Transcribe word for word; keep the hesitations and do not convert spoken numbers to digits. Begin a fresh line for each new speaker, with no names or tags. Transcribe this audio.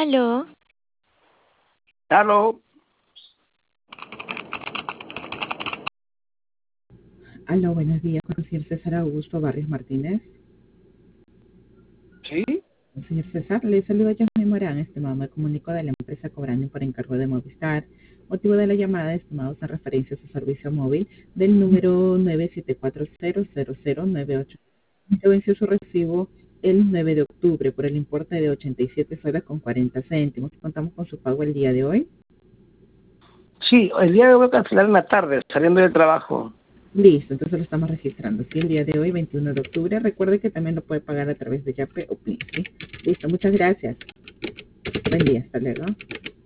Aló.
Aló.
Aló, buenos días, con el señor César Augusto Barrios Martínez.
¿Sí?
Señor César, le saluda Yasmín Morán, estimado, me comunico de la empresa Cobrando por encargo de Movistar. Motivo de la llamada, estimados, en referencia a su servicio móvil del número nueve siete cuatro cero cero cero nueve ocho. Se venció su recibo el nueve de octubre por el importe de ochenta y siete soles con cuarenta céntimos. Contamos con su pago el día de hoy.
Sí, el día de hoy voy a cancelar en la tarde, saliendo del trabajo.
Listo, entonces lo estamos registrando. Sí, el día de hoy, veintiuno de octubre. Recuerde que también lo puede pagar a través de Yape o Plin. ¿Sí? Listo, muchas gracias. Buen día, hasta luego.